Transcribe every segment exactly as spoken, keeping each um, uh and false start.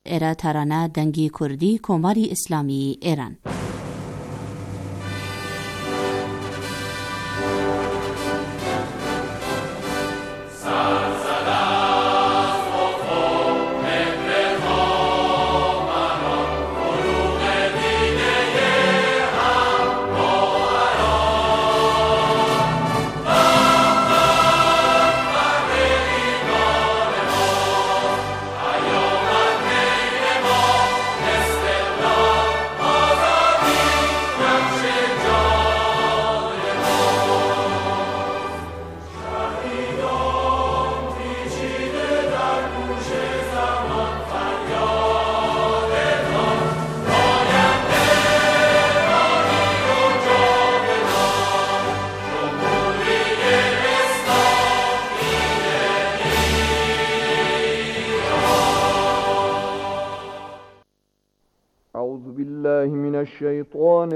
ئێرە تارانە دەنگی کوردی کۆماری ئیسلامی ئێران. أعوذ بالله من الشيطان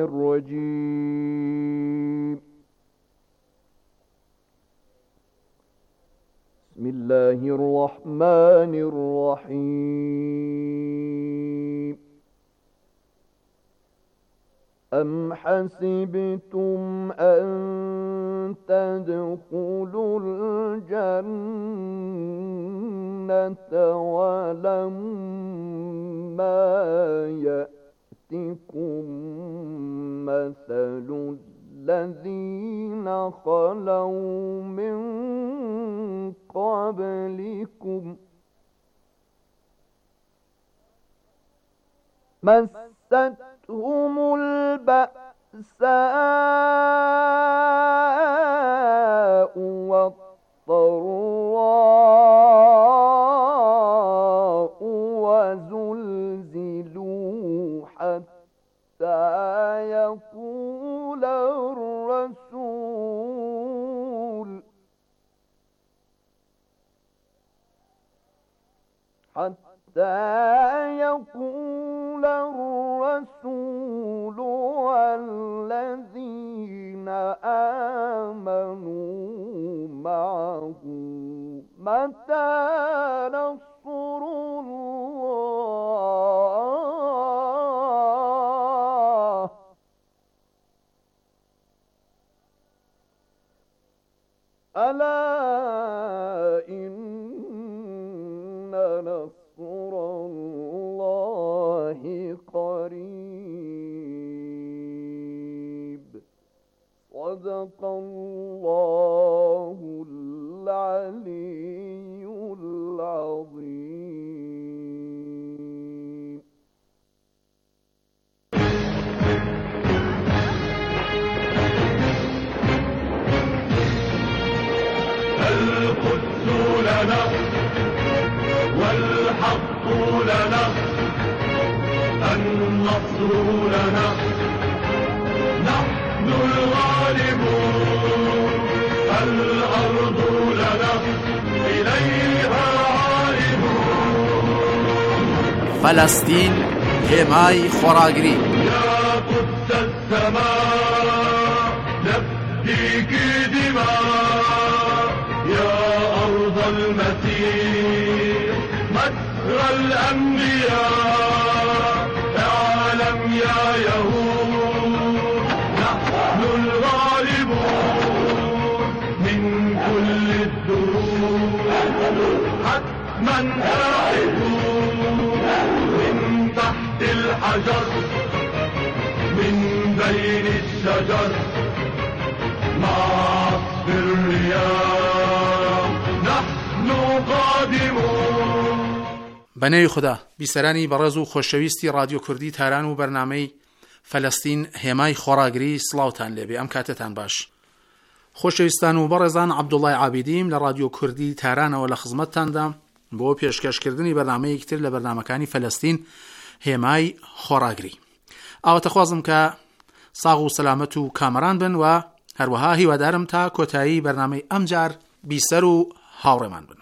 الرجيم. بسم الله الرحمن الرحيم. أم حسبتم أن تدخلوا الجنة ولما يأتكم مثل الذين خلوا من قبلكم مستهم البأساء والضراء وزلزلوا حتى يقول الرسول حتى يقول الرسول والذين آمنوا معه متى نصر الله ألا إن نصر الله قريب. صدق الله العلي العظيم. القدس لنا والحق لنا النصر لنا نحن الغالبون الأرض لنا إليها عائدون. فلسطين هێمای خۆراگری. يا قدس السماء نفديك دماء يا أرض المسيح مجرى الأنبياء. اعلم يا يهود نحن الغالبون من كل الدروب حتما آحدون من تحت الحجر من بين الشجر مع عصف الرياح نحن قادمون. بەنێوی خوددا بیسەرانی بەڕێز و خۆشەویستی رادیۆ کوردی تاران و بەرنامەی فەلەستین هێمای خۆراگری سڵاوتان لێبێ. ئەم کاتتان باش. خۆشەویستان و بەڕێزان، عەبدوڵڵای عابیدیم لە رادیۆ کوردی تارانەوە لە خزمەتتاندا بۆ پێشکەشکردنی بەرنامەیەکتر لە بەرنامەکانی فەلەستین هێمای خۆراگری. ئاواتەخوازم کە ساغ و سەلامەت و کامەران بن و هەروەها هیوادارم تا کۆتایی بەرنامەی ئەمجار بیسەر و هاوڕێمان بن.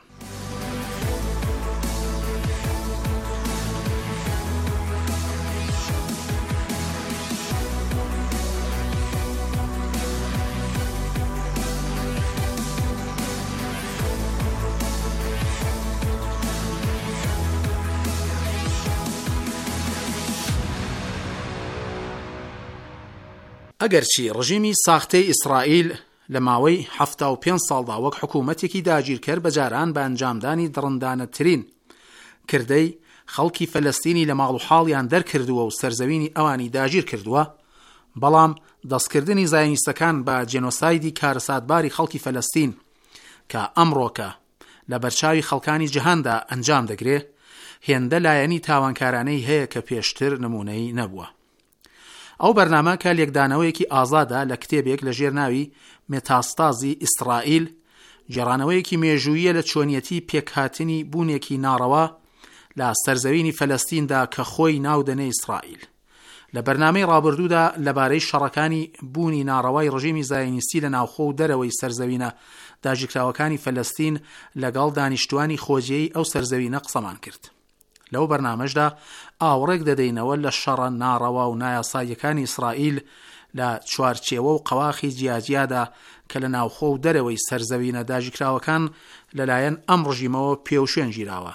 ئەگەرچی ڕژیمی ساختەی ئیسرائیل لە ماوەی هەفتە و پێنج ساڵدا وەک حکوومەتێکی داگیرکەر بەجاران بە ئەنجامدانی دڕندانەترین کردەی خەڵکی فەلەستینی لە ماڵ و حاڵیان دەرکردووە و سەرزەوینی ئەوانی داگیر کردووە، بەڵام دەستکردنی زایۆنیستەکان بە جێنۆسایدی کارەساتباری خەڵکی فەلەستین کە ئەمڕۆکە لە بەرچاوی خەڵکانی جیهاندا ئەنجام دەگرێ، هێندە لایەنی تاوانکارانەی هەیە کە پێشتر نمونەی نەبووە. ئەو بەرنامە کە لێکدانەوەیەکی ئازادە لە کتێبێک لە ژێر ناوی مێتاستازی ئیسرائیل، جێڕانەوەیەکی مێژوویە لە چۆنیەتی پێکهاتنی بوونێکی ناڕەوا لە سەرزەوینی فەلەستیندا کە خۆی ناودەنێ ئیسرائیل. لە بەرنامەی ڕابردوودا لەبارەی شەڕەکانی بوونی ناڕەوای ڕژیمی زایۆنیستی لە ناوخۆ و دەرەوەی سەرزەوینە داگیرکراوەکانی فەلەستین لەگەڵ دانیشتوانی خۆجیەی ئەو سەرزەوینە قسەمان کرد. لەو بەرنامەشدا ئاوڕێک دەدەینەوە لە شەڕە ناڕەوا و نایاساییەکانی ئیسرائیل لە چوارچێوە و قەواخی جیاجیادا کە لە ناوخۆ و دەرەوەی سەرزەوینە داگیرکراوەکان لەلایەن ئەم ڕژیمەوە پێوشێن گیراوە.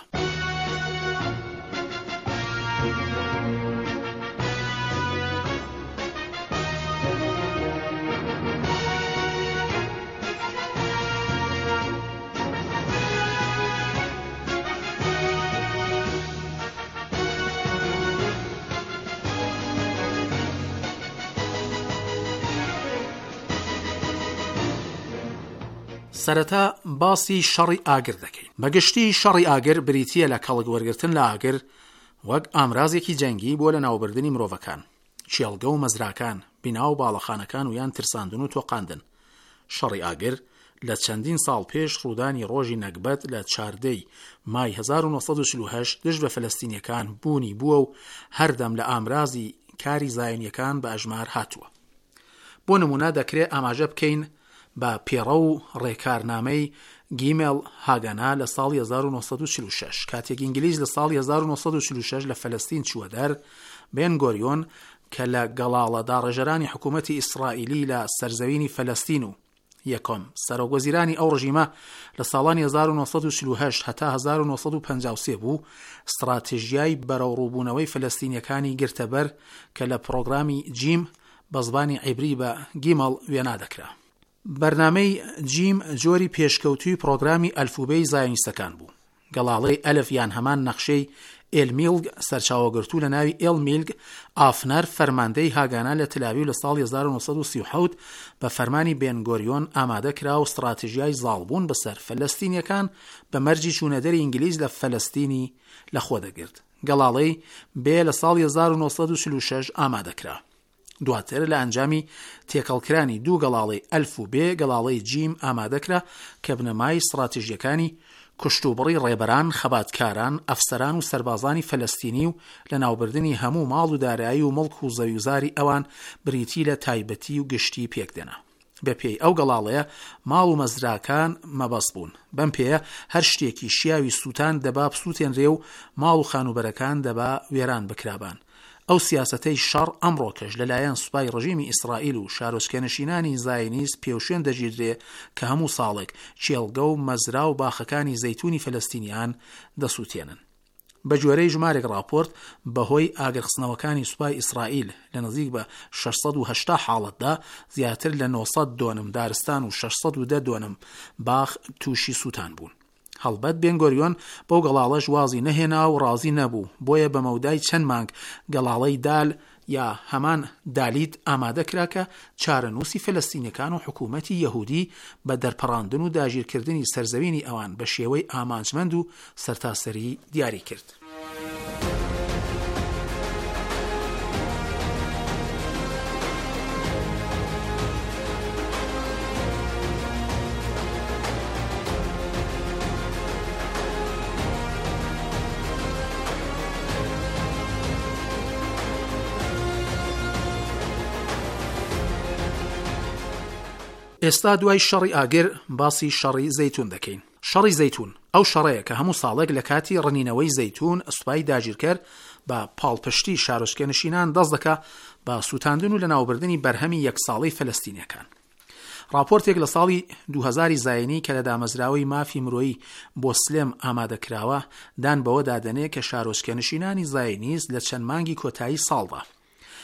سەرەتا باسی شەڕی ئاگر دەکەین. بەگشتی شەڕی ئاگر بریتیە لە کەڵک وەرگرتن لە ئاگر وەک ئامرازێکی جەنگی بۆ لە ناوبردنی مرۆڤەکان، چێڵگە و مەزراکان، بینا و باڵەخانەکان و یان ترساندن و تۆقاندن. شەڕی ئاگر لە چەندین ساڵ پێش ڕوودانی ڕۆژی نەکبەت لە چاردەی مای هەزار و نۆسەد و چل و هەشت دژ بە فەلەستینیەکان بوونی بووە و هەردەم لە ئامرازی کاری زایۆنیەکان بە ئەژمار هاتووە. بۆ نمونە دەکرێت ئاماژە بکەین بە پێڕە و ڕێکارنامەی گیمێل هاگانا لە ساڵی هەزار و نۆسەد و چل و شەش. کاتێک ئینگلیز لە ساڵی هەزار و نۆسەد و چل و شەش لە فەلەستین چووە دەر، بێن گۆریۆن کە لە گەڵاڵە داڕێژەرانی حکوومەتی ئیسرائیلی لە سەرزەوینی فەلەستین و یەکۆم سەرۆکوەزیرانی ئەو ڕژیمە لە ساڵانی هەزار و نۆسەد و چل و هەشت هەتا هەزار و نۆسەد و پەنجا و سێ بوو، استراتیژیای بەرەوڕووبوونەوەی فەلەستینیەکانی گرتەبەر کە لە پرۆگرامی جیم بە زبانی عیبری بە گیمەڵ وێنا دەکرا. بەرنامەی جیم جۆری پێشکەوتوی پرۆگرامی ئەلفوبەی زایۆنیستەکان بوو. گەڵاڵەی ئەلف یان هەمان نەخشەی ئێلمیلگ سەرچاوەگرتوو لە ناوی ئێلمیلگ ئافنەر فەرماندەی هاگانا لە تەلاویڤ لە ساڵی هەزار و نۆسەد و سی و حەوت بە فەرمانی بێنگۆریۆن ئامادە کرا و استراتیژیای زاڵبوون بەسەر فەلەستینیەکان بە مەرجی چوونەدەری ئینگلیز لە فەلەستینی لەخۆ دەگرت. گەڵاڵەی بێ لە ساڵی هەزار و نۆسەد و چل و شەش ئامادە کرا. دواتر لە ئەنجامی تێکەڵکرانی دوو گەڵاڵی ئەلف و بێ گەڵاڵەی جیم ئامادەکرا کە بنەمای استراتیژیەکانی کشتوبڕی ڕێبەران، خەباتکاران، ئەفسەران و سەربازانی فەلەستینی و لە ناوبردنی هەموو ماڵ و دارایی و مڵک و زەویوزاری ئەوان بریتی لە تایبەتی و گشتی پێکدێنا. بە پێی ئەو گەڵاڵەیە ماڵ و مەزراکان مەبەست بوون. بەم پێیە هەر شتێکی شیاوی سووتان دەبا بسووتێنرێ و ماڵ و خانوبەرەکان دەبا وێران بکرابان. ئەو سیاسەتەی شەڕ ئەمڕۆکەش لەلایەن سوپای ڕژیمی ئیسرائیل و شارۆچکێنشینانی زایۆنیست پێوشێن دەگیردرێ کە هەموو ساڵێک چێڵگە و مەزرا و باخەکانی زەیتونی فەلەستینیان دەسووتێنن. بە جۆرەی ژمارێک راپۆرت بەهۆی ئاگرخستنەوەکانی سوپای ئیسرائیل لە نزیک بە شەشسەد و هەشتا حاڵەتدا زیاتر لە نۆسەد دۆنم دارستان و شەشسەد و دە دۆنم باخ تووشی سووتان بوون. هەڵبەت بێنگۆریۆن بەو گەڵاڵەش وازی نەهێنا و ڕازی نەبوو، بۆیە بە مەودای چەند مانگ گەڵاڵەی دال یا هەمان دالیت ئامادە کرا کە چارەنووسی فەلەستینیەکان و حکوومەتی یەهودی بە دەرپەڕاندن و داگیرکردنی سەرزەوینی ئەوان بە شێوەی ئامانجمەند و سەرتاسەری دیاری کرد. ئێستا دوای شەڕی ئاگر باسی شەڕی زەیتون دەکەین. شەڕی زەیتون ئەو شەڕەیە کە هەموو ساڵێک لە کاتی ڕنینەوەی زەیتون سوپای داگیرکەر بە پاڵپشتی شارۆچکێنشینان دەست دەکا بە سووتاندن و لە ناوبردنی بەرهەمی یەکساڵەی فەلەستینیەکان. راپۆرتێک لە ساڵی دوو هەزاری زاینی کە لە دامەزراوەی مافی مرۆیی بۆ سلێم ئامادەکراوە دان بەوە دادەنێ کە شارۆچکێنشینانی زاینیز لە چەند مانگی کۆتایی ساڵدا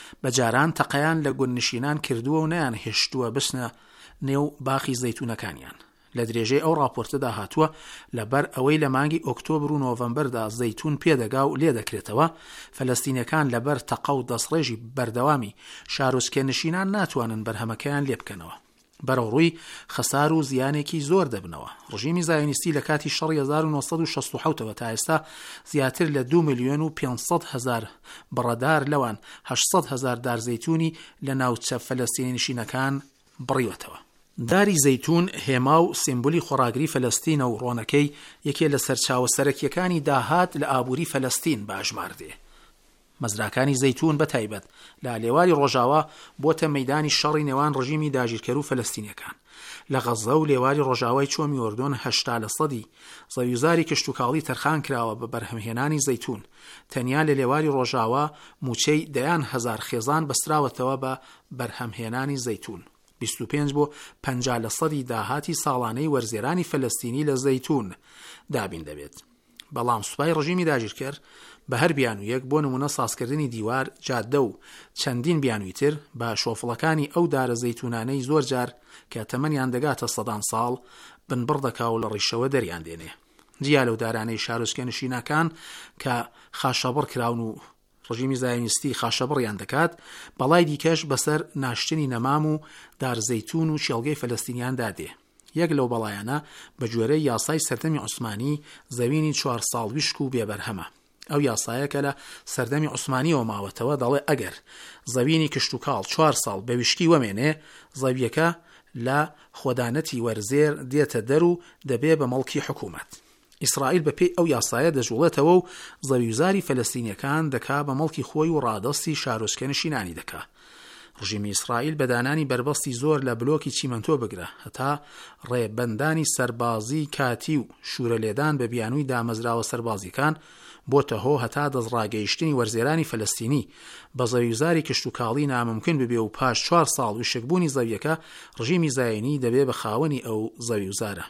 بەجاران تەقەیان لە گوندنشینان کردووە و نیان هێشتووە بچنە نێو باخی زەیتونەکانیان. لە درێژەی ئەو راپۆرتەدا هاتووە لەبەر ئەوەی لە مانگی ئۆکتۆبر و نۆڤەمبەردا زەیتون پێدەگا و لێ دەکرێتەوە، فەلەستینیەکان لەبەر تەقە و دەستڕێژی بەردەوامی شارۆچکێنشینان ناتوانن بەرهەمەکەیان لێ بکەنەوە. بەرەو ڕووی خەسار و زیانێکی زۆر دەبنەوە. ڕژیمی زایۆنیستی لە کاتی شەڕی هەزار و نۆسەد و شەست و حەوتەوە تا ئێستا زیاتر لە دوو ملیۆن و پێنج هەزار بڕەدار لەوان هەشت هەزار دار زەیتونی لە ناوچە فەلەستینیشینەکان بڕیوەتەوە. داری زەیتون هێما و سیمبولی خۆراگری فەلەستینە و ڕۆنەکەی یەکێ لە سەرچاوە سەرەکیەکانی داهات لە ئابووری فەلەستین باژماردێ. مەزراکانی زەیتون بە تایبەت لە لێواری ڕۆژاوا بۆتە مەیدانی شەڕی نێوان ڕژیمی داگیرکەر و فەلەستینیەکان. لە غەزە و لێواری ڕۆژاوای چۆمی ئۆردۆن هەشتا لە سەدی زەویزاری کشتوکاڵی تەرخان کراوە بە بەرهەمهێنانی زەیتون. تەنیا لە لێواری ڕۆژاوا موچەی دەیان هەزار خێزان بەستراوەتەوە بە بەرهەمهێنانی زەیتون. بیست و پێنج بۆ پەنجا لە سەدی داهاتی ساڵانەی وەرزێرانی فەلەستینی لە زەیتون دابین دەبێت. بەڵام سوپای ڕژیمی داگیرکەر بە هەر بیان و یەک بۆ نمونە سازکردنی دیوار، جادە و چەندین بیانووی تر بە شۆفڵەکانی ئەو دارە زەیتونانەی زۆر جار کە تەمەنیان دەگاتە سەدان ساڵ بنبڕ دەکا و لە ڕیشەوە دەریان دێنێ. جیا لەو دارانەی شارۆچکێنشینەکان کە خاشەبڕ کراون و ڕژیمی زایۆنیستی خاشەبڕیان دەکات، بەڵای دیکەش بەسەر ناشتنی نەمام و دارزەیتون و شێڵگەی فەلەستینیان دادێ. یەک لەو بەڵایانە بە جۆرەی یاسای سەردەمی عوسمانی زەوینی چوار ساڵ ویشک و بێبەرهەمە. ئەو یاسایە کە لە سەردەمی عوسمانیەوە ماوەتەوە دەڵێ ئەگەر زەوینی کشتوکاڵ چوار ساڵ بە ویشکی وەمێنێ، زەویەکە لە خۆدانەتی وەرزێر دێتە دەر و دەبێ بە مەڵکی حکوومەت. ئیسرائیل بەپێی ئەو یاسایە دەژوڵێتەوە و زەویوزاری فەلەستینیەکان دەکا بە مەڵکی خۆی و ڕادەستی شارۆچکێنشینانی دەکا. ڕژیمی ئیسرائیل بەدانانی بربەستی زۆر لە بلۆکی چیمەنتۆ بگرە، هەتا ڕێبەندانی سەربازی کاتی و شورە لێدان بە بیانووی دامەزراوە سەربازیەکان بۆتە هۆ هەتا دەستڕاگەیشتنی وەرزێرانی فەلەستینی بە زەویوزاری کشتوکاڵی ناممکن ببێ و پاش چوار ساڵ وشکبوونی زەویەکە ڕژیمی زایۆنی دەبێ بە خاوەنی ئەو زەویوزارە.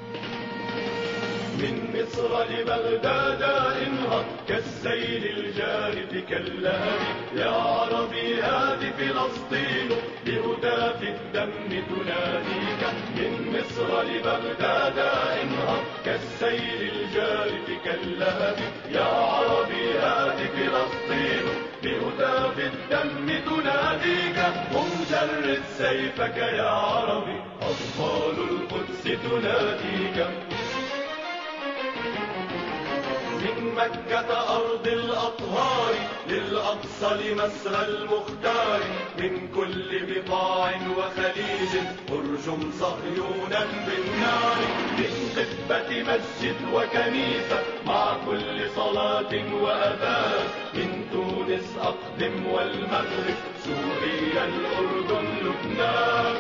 من مصر لبغداد انهض كالسيل الجارف كاللهب يا عربي هذه فلسطين بهتاف الدم تناديك. من مصر لبغداد انهض كالسيل الجارف كاللهب يا عربي هذه فلسطين بهتاف الدم تناديك. قم جرد سيفك يا عربي أطفال القدس تناديك. من مكة أرض الأطهار للأقصى لمسرى المختار من كل بقاع وخليج ارجم صهيونا بالنار. من قبة مسجد وكنيسة مع كل صلاة وأذان من تونس أقدم والمغرب سوريا الأردن لبنان.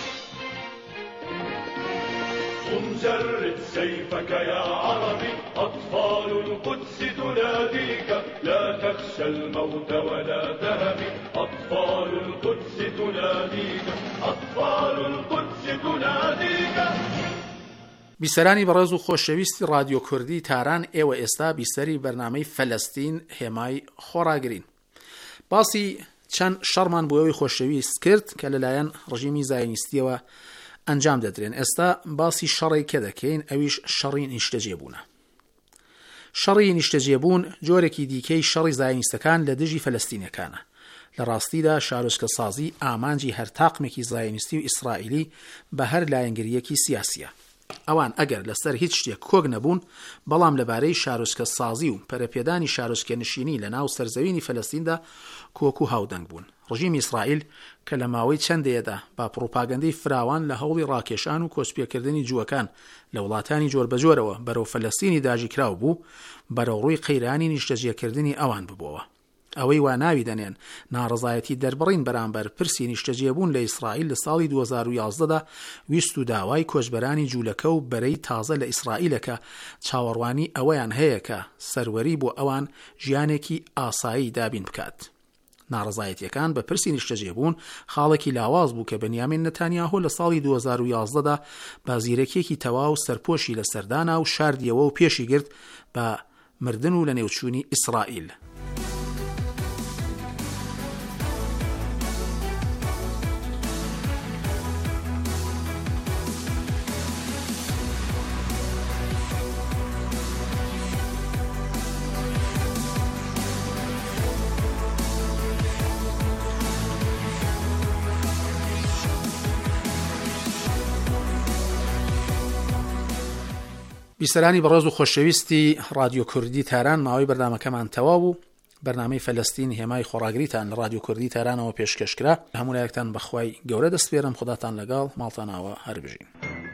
قم جرد سيفك يا عربي أطفال القدس تناديك. لا تخشى الموت ولا تهب أطفال القدس تناديك. أطفال القدس تناديك. بیسەرانی بەڕێز و خۆشەویستی رادیۆ کوردی تاران، ئێوە ئێستا بیسەری بەرنامەی فەلەستین هێمای خۆراگرین. باسی چەند شەڕمان بۆ ئەوەی خۆشەویست کرد کە لەلایەن ڕژیمی زایۆنیستیەوە ئەنجام دەدرێن. ئێستا باسی شەڕی کە دەکەین، ئەویش شەڕی نیشتەجێبوونە. شەڕی نیشتەجێبوون جۆرێکی دیکەی شەڕی زایۆنیستەکان لە دژی فەلەستینیەکانە. لە ڕاستیدا شارۆچکە سازی ئامانجی هەر تاقمێکی زایۆنیستی و ئیسرائیلی بە هەر لایەنگریەکی سیاسیە. ئەوان ئەگەر لەسەر هیچ شتێک کۆک نەبوون، بەڵام لەبارەی شارۆچکە سازی و پەرەپێدانی شارۆچکێنشینی لە ناو سەرزەوینی فەلەستیندا کۆک و هاودەنگ بوون. ڕژیمی ئیسرائیل کە لە ماوەی چەندەیەدا با پڕۆپاگەندەی فراوان لە هەوڵی ڕاکێشان و کۆچپێکردنی جووەکان لە وڵاتانی جۆربەجۆرەوە بەرەو فەلەستینی داژی کراو بوو، بەرەو ڕووی قەیرانی نیشتەجێکردنی ئەوان ببووەوە. ئەوەی وا ناوی دەنێن ناڕزایەتی دەربڕین بەرامبەر پرسی نیشتەجێبوون لە ئیسرائیل لە ساڵی دوو هەزار و یازدەدا ویست و داوای کۆچبەرانی جوولەکە و بەرەی تازە لە ئیسرائیلەکە چاوەڕوانی ئەوەیان هەیە کە سەروەری بۆ ئەوان ژیانێکی ئاسایی دابین بکات. ناڕزایەتیەکان بە پرسی نیشتەجێبوون خاڵێکی لاواز بوو کە بەنیامین نەتانیاهۆ لە ساڵی دوو هەزار و یازدەدا بازیرەکێکی تەواو سەرپۆشی لە سەردانا و شاردیەوە و پێشی گرت بە مردن و لە نێوچوونی ئیسرائیل. بیسەرانی بەڕێز و خۆشەویستی رادیۆ کوردی تاران، ماوەی بەردامەکەمان تەواو بوو. بەرنامەی فەلەستین هێمای خۆڕاگریتان لە رادیۆ کوردی تارانەوە پێشکەشکرا. هەموو لایەکتان بەخوای گەورە دەست پێرم. خوداتان لەگەڵ، ماڵتاناوە هەر بژین.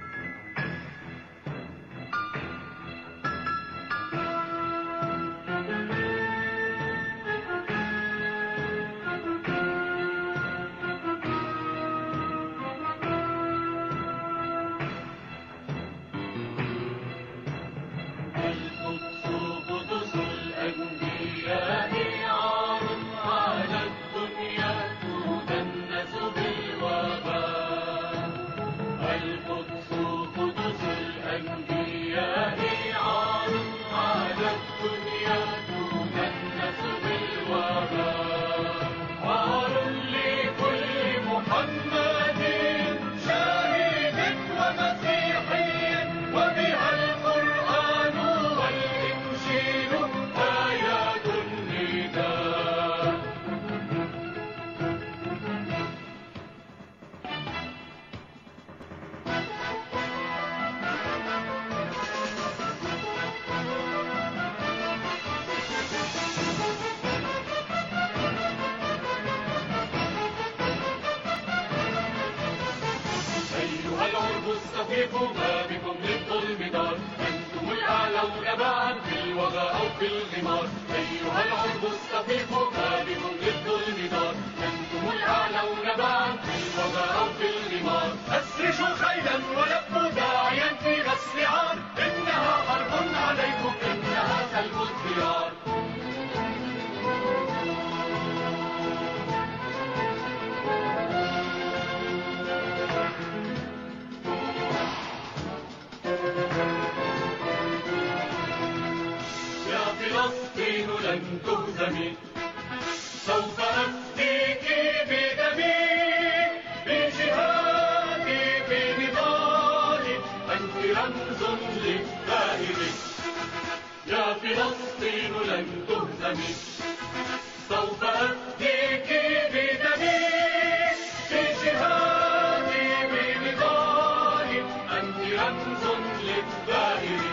استفيقوا ما بكم للظلم دار، أنتم الأعلون معا في الوغى أو في الغمار. أيها العرب استفيقوا ما بكم للظلم دار، أنتم الأعلون معا في الوغى أو في الغمار. أسرجوا خيلا ولبوا داعيا في غسل عار، إنها حرب عليكم إنها سلب الديار. فلسطين لن تهزمي، سوف أفديك بدمي، بجهادي بنضالي، أنت رمز للثائر. يا فلسطين لن تهزمي، سوف أفديك بدمي، بجهادي بنضالي، أنت رمز للثائر.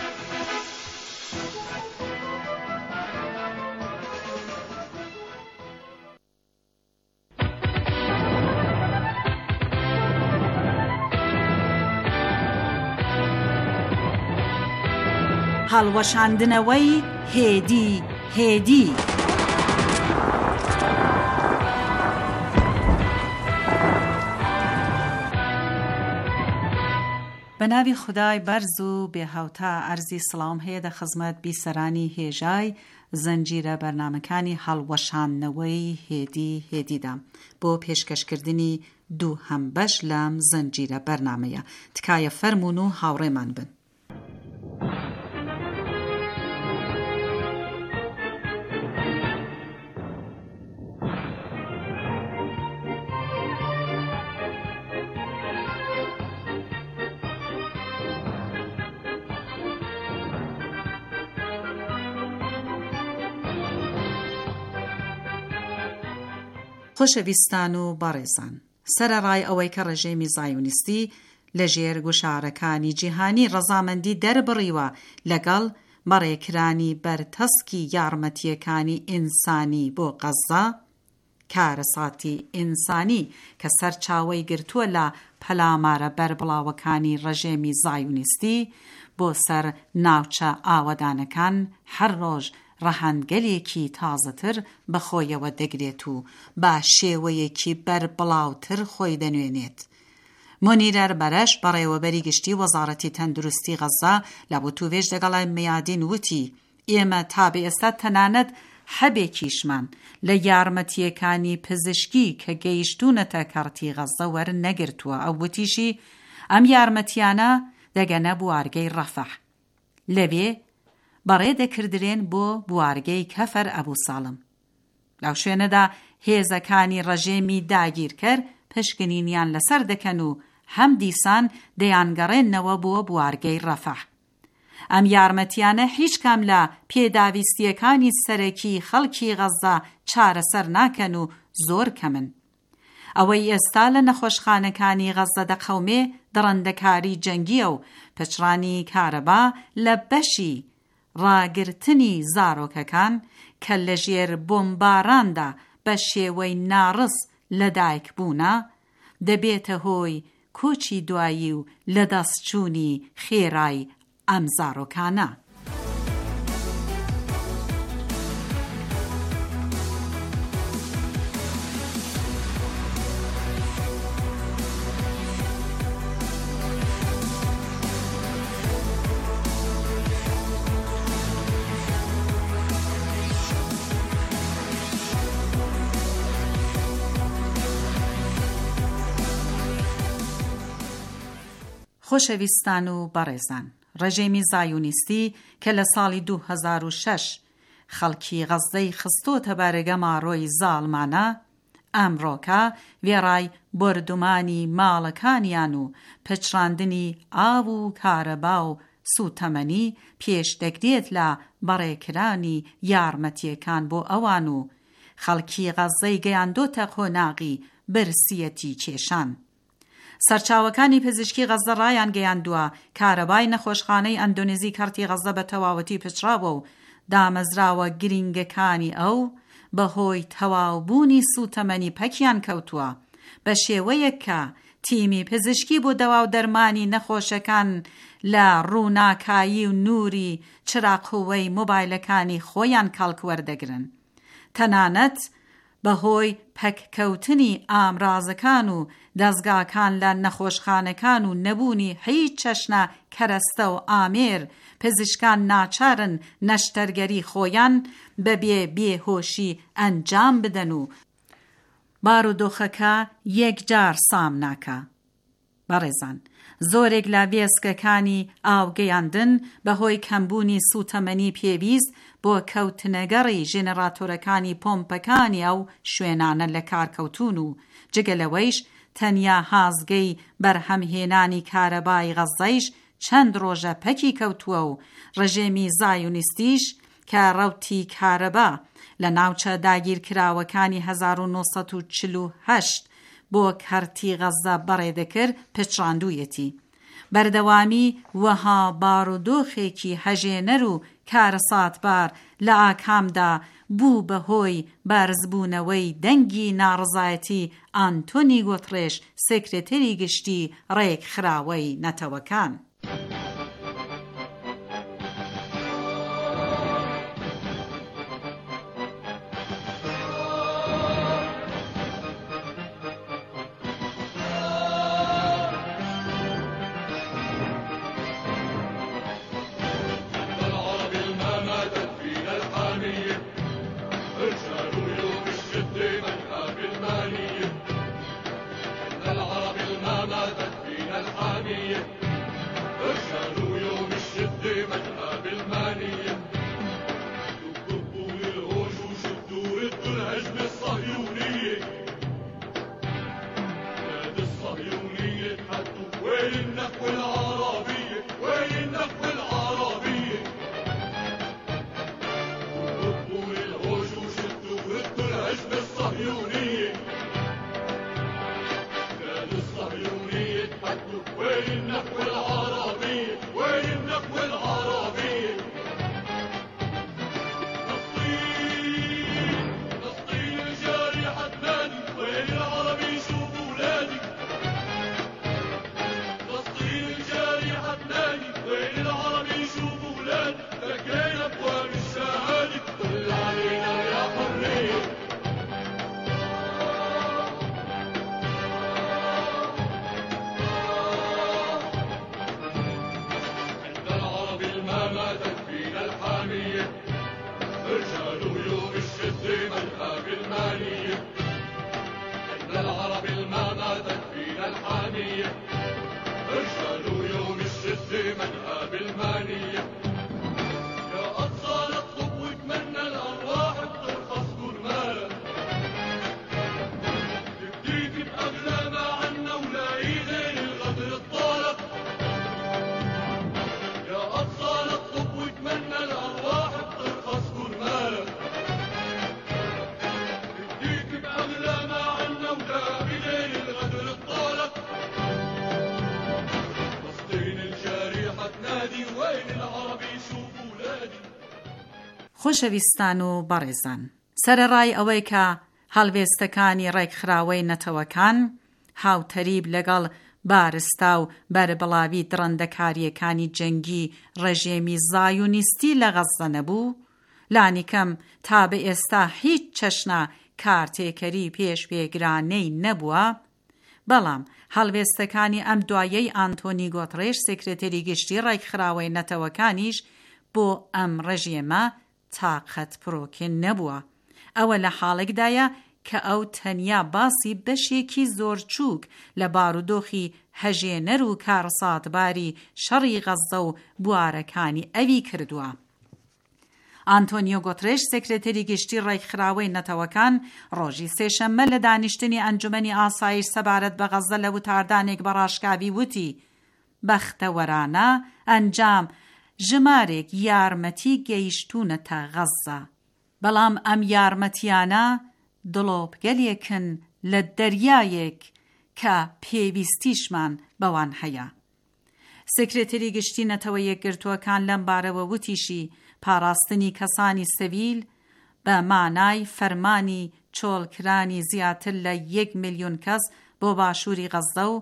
هەڵوەشاندنەوەی هێدی هێدی بە ناوی خودای بەرز و بێهاوتا ئەرزی سڵام هەیە دە خزمەت بیسەرانی هێژای زەنجیرە بەرنامەکانی هەڵوەشاندنەوەی هێدی هێدیدا بۆ پێشکەشکردنی دوو هەمبەش لەم زەنجیرە بەرنامەیە. تکایە فەرمون و هاوڕێمان بن. خۆشەویستان و بەڕێزان، سەرەڕای ئەوەی کە ڕێژەمی زایۆنیستی لەژێر گوشارەکانی جیهانی ڕەزامەندی دەربڕیوە لەگەڵ بەڕێکرانی بەرتەسکی یارمەتیەکانی ئینسانی بۆ غەزە، کارەساتی ئینسانی کە سەرچاوەی گرتووە لە پەلامارە بەربڵاوەکانی ڕێژەمی زایۆنیستی بۆ سەر ناوچە ئاوەدانەکان هەر ڕۆژ ڕەهەندگەلێکی تازەتر بەخۆیەوە دەگرێت و با شێوەیەکی بەربڵاوتر خۆی دەنوێنێت. مۆنیرەر بەرەش بەڕێوەبەری گشتی وەزارەتی تەندروستی غەزە لە بوتوێژ لەگەڵای میادین وتی ئێمە تا بە ئێستا تەنانەت هەبێکیشمان لە یارمەتیەکانی پزیشکی کە گەیشتوونەتە کارتی غەزە وەرن نەگرتووە. ئەو وتیشی ئەم یارمەتیانە دەگەنە بوارگەی ڕەفەح، لەوێ بەڕێ دەکردرێن بۆ بوارگەی کەفەر ئەبوو ساڵم. لەو شوێنەدا هێزەکانی ڕەژێمی داگیرکەر پشکنینیان لەسەر دەکەن و هەم دیسان دەیانگەڕێنەوە بۆ بوارگەی ڕەفەح. ئەم یارمەتیانە هیچ کام لە پێداویستیەکانی سەرەکی خەڵکی غەزە چارەسەر ناکەن و زۆر کەمن. ئەوەی ئێستا لە نەخۆشخانەکانی غەزە دەقەومێ دڕندەکاری جەنگیە و پچڕانی کارەبا لە بەشی ڕاگرتنی زارۆکەکان کە لەژێر بۆمباراندا بە شێوەی ناڕس لەدایک بوونە دەبێتە هۆی کۆچی دوایی و لەدەستچوونی خێرای ئەم زارۆکانە. خۆشەویستان و بەڕێزان، ڕێژەیمی زایونیستی کە لە ساڵی دوو هەزار و شەش خەڵکی غەزەی خستۆتە بەرەگە ماڕۆی زاڵمانە، ئەمڕۆکە وێڕای بردومانی ماڵەکانیان و پچڕاندنی ئاو و کارەبا و سوتەمەنی پێشدەگرێت لە بەڕێکرانی یارمەتیەکان بۆ ئەوان و خەڵکی غەزەی گەیاندۆتە قۆناغی برسیەتی کێشان. سەرچاوەکانی پزیشکی غەزە ڕایان گەیاندووە کارەبای نەخۆشخانەی ئەندۆنێزی کارتی غەزە بە تەواوەتی پچڕاوە و دامەزراوە گرینگەکانی ئەو بەهۆی تەواوبوونی سوتەمەنی پەکیان کەوتووە، بە شێوەیەک کە تیمی پزیشکی بۆ دەوا و دەرمانی نەخۆشەکان لە ڕووناکایی و نووری چراقووەی مۆبایلەکانی خۆیان کاڵکوەردەگرن. تەنانەت بەهۆی پەککەوتنی ئامرازەکان و دەستگاکان لە نەخۆشخانەکان و نەبوونی هیچ چەشنە کەرەستە و ئامێر پزیشکان ناچارن نەشتەرگەری خۆیان بەبێ بێهۆشی ئەنجام بدەن و بارودۆخەکە یەکجار سام ناکە. بەڕێزان، زۆرێک لە وێستگەکانی ئاوگەیاندن بەهۆی کەمبوونی سوتەمەنی پێویست بۆ کەوتنەگەڕی ژێنەراتۆرەکانی پۆمپەکانی ئەو شوێنانە لە کارکەوتون و جگەلەوەیش تەنیا هازگەی بەرهەمهێنانی کارەبای غەزەیش چەند ڕۆژە پەکی کەوتووە و ڕژێمی زایونیستیش کە ڕەوتی کارەبا لە ناوچە داگیرکراوەکانی هەزار و نۆسەد و چل و هەشت بۆ کارتی غەزە بەڕێدەکرد پچڕاندوویەتی. بەردەوامی وەها بارودۆخێکی هەژێنەر و کارەساتبار لە ئاکامدا بوو بەهۆی بارزبوونەوەی دەنگی ناڕزایەتی ئانتۆنی گۆتڕێش، سێکرێتەری گشتی ڕێکخراوەی نەتەوەکان. خۆشەویستان و بەڕێزان، سەرەڕای ئەوەی کە هەڵوێستەکانی ڕێکخراوەی نەتەوەکان هاوتەریب لەگەڵ بارستا و بەربڵاوی درەندەکاریەکانی جەنگی ڕێژێمی زایونیستی لە غەزە نەبوو، لانیکەم تا بە ئێستا هیچ چەشنە کارتێکەری پێشپێگرانەی نەبووە، بەڵام هەڵوێستەکانی ئەم دوایەی ئانتۆنی گۆترێش سێکرێتەری گشتی ڕێکخراوەی نەتەوەکانیش بۆ ئەم ڕێژێمە تاقەت پرۆکێن نەبووە. ئەوە لە حاڵێکدایە کە ئەو تەنیا باسی بەشێکی زۆر چووک لە بارودۆخی هەژێنەر و کارساتباری شەڕی غەزە و بوارەکانی ئەوی کردووە. ئانتۆنیۆ گۆترێش سێکرێتەری گشتی ڕێکخراوەی نەتەوەکان ڕۆژی سێشەممە لە دانیشتنی ئەنجومەنی ئاسایش سەبارەت بە غەزە لە وتاردانێک بەڕاشکاوی وتی بەختەوەرانە ئەنجام ژمارێک یارمەتی گەیشتونەتە غەزە، بەڵام ئەم یارمەتیانە دڵۆپگەلێکن لە دەریایەک کە پێویستیشمان بەوان هەیە. سێکرێتەری گشتی نەتەوە یەکگرتووەکان لەم بارەوە وتیشی پاراستنی کەسانی سەویل بە مانای فەرمانی چۆڵکرانی زیاتر لە یەک میلیۆن کەس بۆ باشووری غەزە و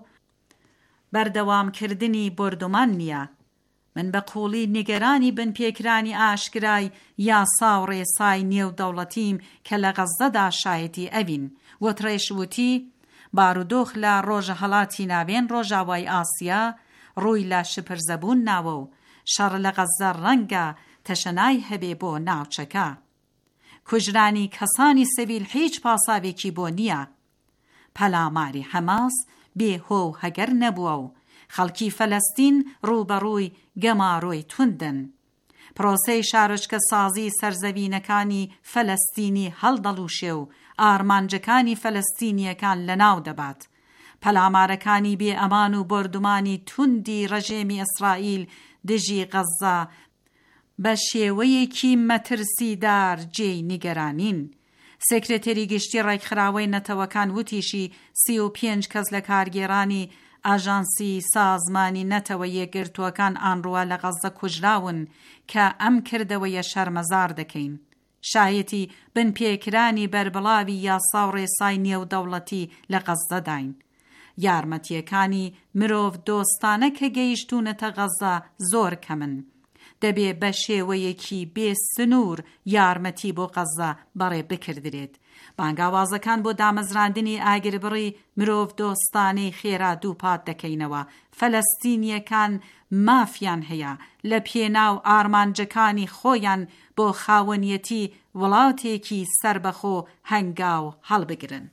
بەردەوامکردنی بردومان نییە. من بە قوڵی نیگەرانی بنپێکرانی ئاشکرای یاسا و ڕێسای نێودەوڵەتیم کە لە غەزەدا شایەتی ئەوین. وترێش وتی بارودۆخ لە ڕۆژە هەڵاتی ناوێن ڕۆژاوای ئاسیا ڕووی لە شپرزەبوون ناوە و شەڕ لە غەزە ڕەنگە تەشەنای هەبێ بۆ ناوچەکە. کوژرانی کەسانی سەویل هیچ پاساوێکی بۆ نییە. پەلاماری حەماس بێهۆ و هەگەر نەبووە و خەڵکی فەلەستین ڕووبەڕووی گەماڕۆی توندن. پرۆسەی شارۆچکە سازی سەرزەوینەکانی فەلەستینی هەڵدەڵوشێ و ئارمانجەکانی فەلەستینیەکان لەناو دەبات. پەلامارەکانی بێ ئەمان و بردومانی توندی ڕەژێمی ئیسرائیل دژی غەزە بە شێوەیەکی مەترسیدار جێی نیگەرانین. سێکرێتەری گشتی ڕێکخراوەی نەتەوەکان وتیشی سی و پێنج کەس لە کارگێرانی ئاژانسی سازمانی نەتەوە یەکگرتووەکان ئانڕوا لە غەزە کوژراون کە ئەم کردەوەیە شەرمەزار دەکەین. شایەتی بنپێکرانی بەربڵاوی یاسا و ڕێسای نێودەوڵەتی لە غەزەداین. یارمەتیەکانی مرۆڤ دۆستانە کە گەیشتونەتە غەزە زۆر کەمن. دەبێ بە شێوەیەکی بێ سنوور یارمەتی بۆ غەزە بەڕێ بکردرێت. بانگاوازەکان بۆ دامەزراندنی ئاگربڕی مرۆڤ دۆستانەی خێرا دووپات دەکەینەوە. فەلەستینیەکان مافیان هەیە لە پێناو ئارمانجەکانی خۆیان بۆ خاوەنیەتی وڵاتێکی سربەخۆ هەنگاو هەڵبگرن.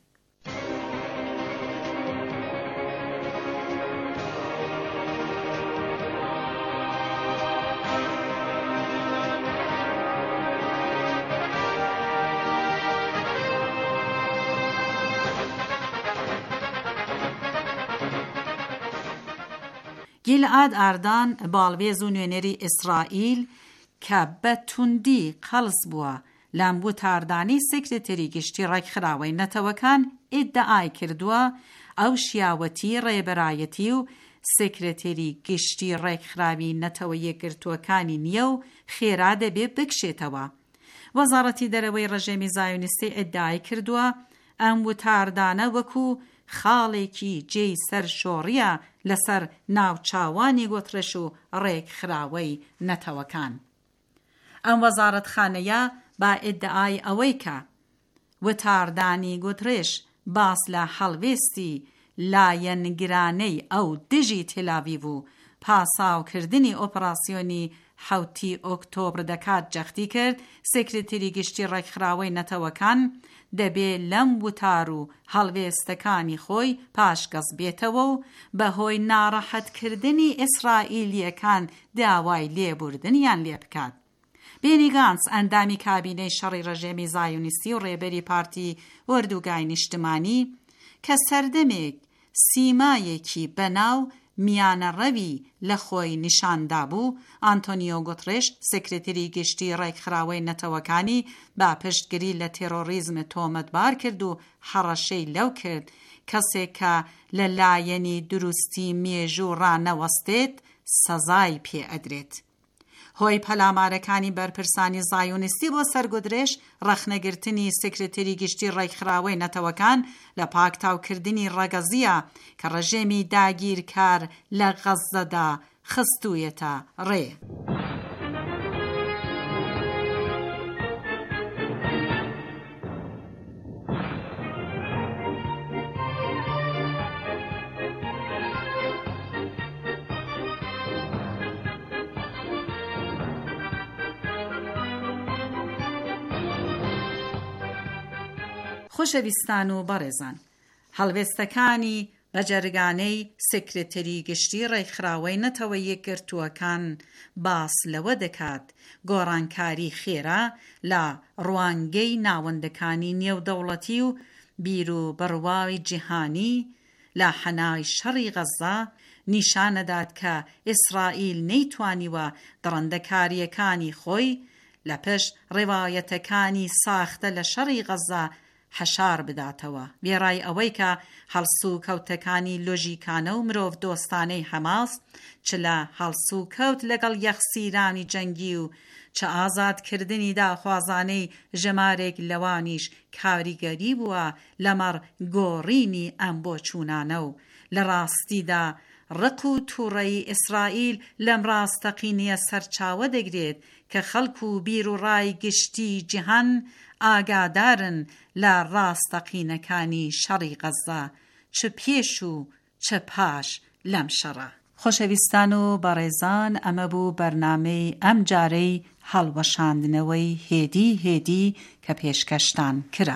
گیلعاد ئاردان باڵوێز و نوێنەری ئیسرائیل کە بە توندی قەڵس بووە لەم وتاردانی سێکرێتەری گشتی ڕێکخراوەی نەتەوەکان ئیدعای کردووە ئەو شیاوەتی ڕێبەرایەتی و سێکرێتەری گشتی ڕێکخراوی نەتەوە یەکگرتووەکانی نییە و خێرا دەبێ بکشێتەوە. وەزارەتی دەرەوەی ڕێژێمی زایونیستی ئیدعای کردووە ئەم وتاردانە وەکو خاڵێکی جێی سەر شۆڕیە لەسەر ناوچاوانی گۆترێش و ڕێکخراوەی نەتەوەکان. ئەم وەزارەتخانەیە با ئیدعای ئەوەی کە وتاردانی گۆترێش باس لە هەڵوێستی لایەنگرانەی ئەو دژی تێلاڤیڤ و پاساوکردنی ئۆپراسیۆنی حوتی ئۆکتۆبر دەکات جەختی کرد. سێکرێتەری گشتی ڕێکخراوەی نەتەوەکان دەبێ لەم وتار و هەڵوێستەکانی خۆی پاشگەز بێتەوە و بەهۆی ناڕەحەتکردنی ئیسرائیلیەکان داوای لێبوردنیان لێ بکات. بێنی گانس ئەندامی کابینەی شەڕی ڕێژێمی زایونیستی و ڕێبەری پارتی وەردوگای نیشتمانی کە سەردەمێک سیمایەکی بەناو میانەڕەوی لە خۆی نیشاندا بوو، ئانتۆنیۆ گۆترێش سێکرێتەری گشتی ڕێکخراوەی نەتەوەکانی با پشتگیری لە تێرۆریزم تۆمەتبار کرد و حەڕەشەی لەو کرد کەسێک کە لە لایەنی دروستی مێژوو ڕانەوەستێت سەزای پێ ئەدرێت. هۆی پەلامارەکانی بەرپرسانی زایۆنیستی بۆ سەرگودرێژ ڕەخنەگرتنی سکرتێری گشتی ڕێکخراوەی نەتەوەکان لە پاکتاوکردنی ڕەگەزیە کە ڕژێمی داگیرکار لە غەزەدا خستوویەتە ڕێ. خۆشەویستان و بەڕێزان، هەڵوێستەکانی بەجەرگانەی سکرتێری گشتی ڕێکخراوەی نەتەوە یەکگرتووەکان باس لەوە دەکات گۆڕانکاری خێرا لە ڕوانگەی ناوەندەکانی نێودەوڵەتی و بیر و بڕواوی جیهانی لە حەنای شەڕی غەزا نیشانەدات کە ئیسرائیل نەیتوانیوە دڕندەکاریەکانی خۆی لە پێش ڕێوایەتەکانی ساختە لە شەڕی غەزا حەشار بداتەوە، بێڕای ئەوەی کە هەڵسوو کەوتەکانی لۆژیکانە و مرۆڤ دۆستانەی حەماس چ لە هەڵسوو کەوت لەگەڵ یەخسیرانی جەنگی و چه ئازادکردنی داخوازانەی ژەمارێک لەوانیش کاریگەری بووە لەمەڕ گۆڕینی ئەم بۆچوونانە و لە ڕاستیدا ڕق و تووڕەی ئیسرائیل لەم ڕاستەقینیە سەرچاوە دەگرێت کە خەڵک و بیر و ڕای گشتی جیهان ئاگادارن لە ڕاستەقینەکانی شەڕی غەزا چ پێش و چ پاش لەم شەڕە. خۆشەویستان و بەڕێزان، ئەمە بوو بەرنامەی ئەم جارەی هەڵوەشاندنەوەی هێدی هێدی کە پێشکەشتان کرا.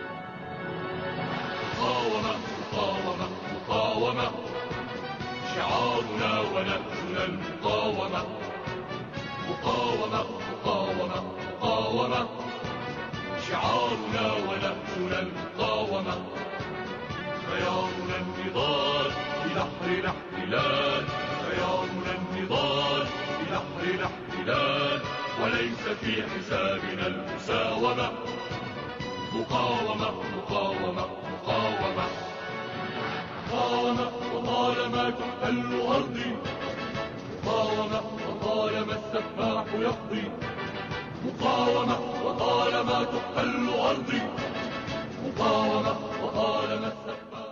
شعارنا ونهجنا المقاومة خيارنا النضال بنحر الاحتلال خيارنا النضال بنحر الاحتلال وليس في حسابنا المساومة مقاومة مقاومة مقاومة مقاومة وطالما تحتل أرضي مقاومة وطالما السفاح يقضي مقاومة وطالما تحتل أرضي مقاومة وطالما السفاح.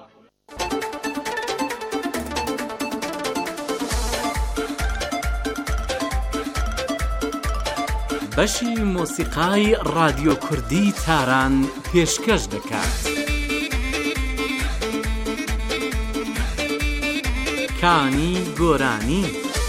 بەشی مۆسیقای رادیۆ کوردی تاران پێشکەش دەکات. کانی گۆرانی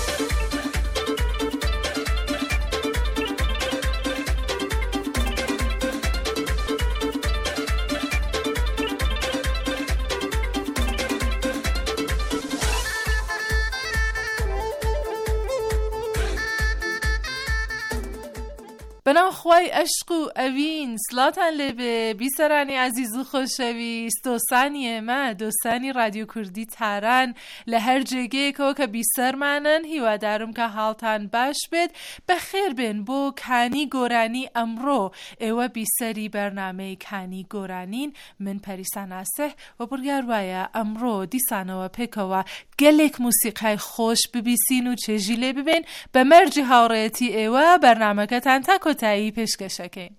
بەناو خوای عشق و ئەوین سڵاتان لێبێ بیسەرانی عەزیز و خۆشەویست، دۆستانی ئێمە دۆستانی رادیۆ کوردی تاران لە هەر جێگەیەکەوە کە بیسەرمانن، هیوادارم کە حاڵتان باش بێت، بەخێر بێن بۆ کانی گۆرانی ئەمڕۆ. ئێوە بیسەری بەرنامەی کانی گۆرانین، من پەریسان ئاسێح و بڕیار وایە ئەمڕۆ دیسانەوە پێکەوە گەلێک موسیقای خۆش ببیسین و چێژی لێ ببێن بە مەرجی هاوڕێتی ئێوە بەرنامەکەتان تا کۆتایی پێشکەشەکەین.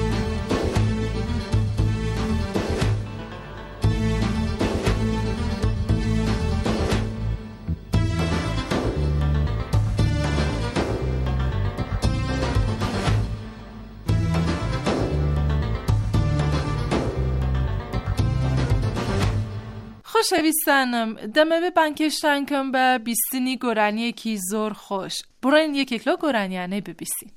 خۆشەویستانم، دەمەوێت بانکێشتان کەم بە بیستنی گۆرانیەکی زۆر خۆش. بڕۆین یەکێک لەو گۆرانیانەی ببیستین.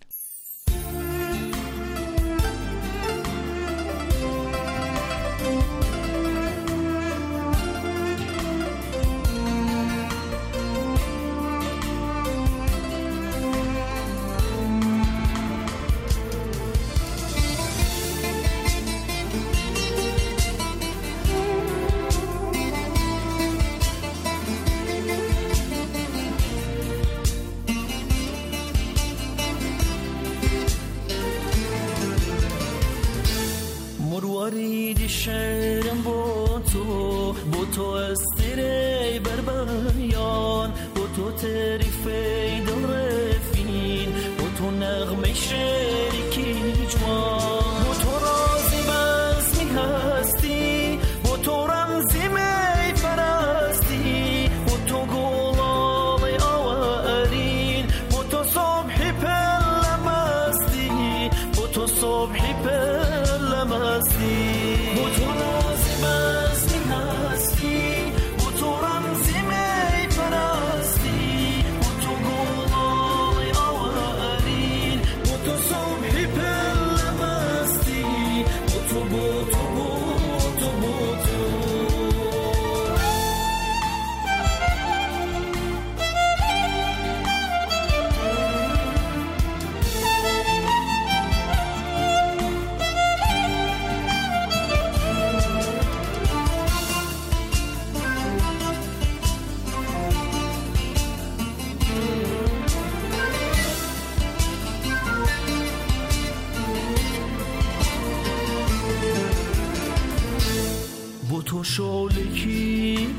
شالکی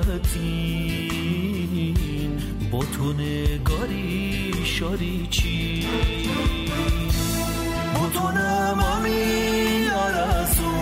پلتین با تو نگاری شاری چی با تو نمامی آرزو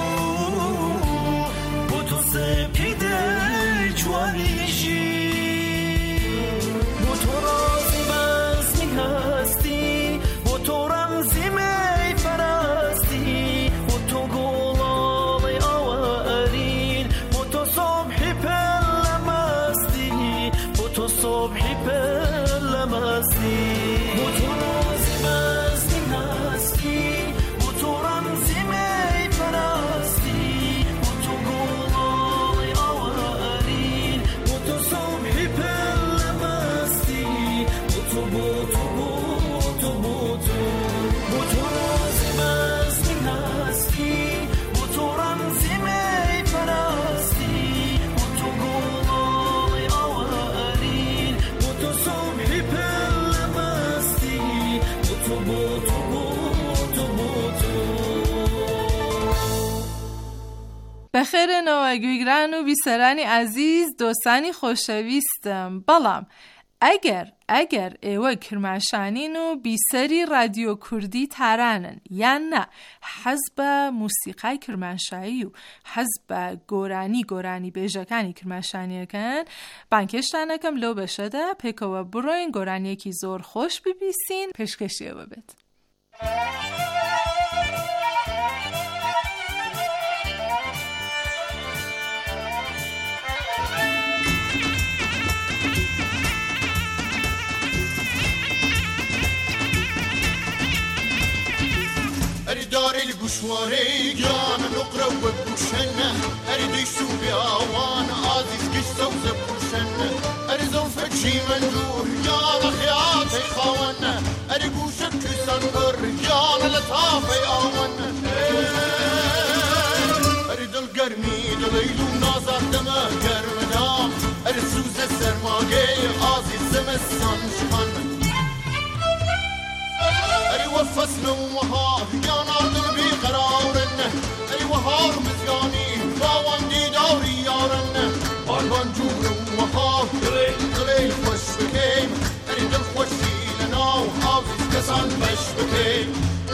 با تو سپیده جواریشی با تو رازی بزمی هستی با تو رمزی می فرستی با تو گلال آورین با تو صبحی پلمستی با تو صبحی پلمستی با تو رازی بزمی هستی با تو رمزی می فرستی با تو گلال آورین با تو صبحی پلمستی با تو با تو با تو با تو با تو رازی بزمی هستی با تو رمزی می فرستی با تو گلال آورین با تو صبحی پلمستی با تو با تو با تو با تو بخیر نواگویگران و بیسرانی عزیز دوستانی خوشویستم بەڵام ئەگەر ئەگەر ئێوە کرماشانین و بیسەری رادیۆ کوردی تارانن یان نا حەز بە موسیقای کرماشایی و حەز بە گۆرانی گۆرانی بێژەکانی کرماشانیەکەن بانکێشتانەکەم لەو بەشەدا پێکەوە بڕۆین گۆرانیەکی زۆر خۆش ببیسین پێشکەشیەوە بێت. أري داري القشواري جانا نقرأ وبوشنا أري ديشو بياوان عزيز قشة وزبوشنا أري زوفك شي منجور جانا خياتي خوانا أري قوشك كسان بر جانا لطافي آوانا أري دل قرمي دليلو نازر دما قرمنا أري سوز السرماقي عزيز زمستان شخانا أري وفصل وها يانا قلبي قرارنا أري وهار مزياني باواندي دوري يارنا بالبان جور وها دليل خوش بكيم أري دل خوشي لنا وحافظ كسان بش بكيم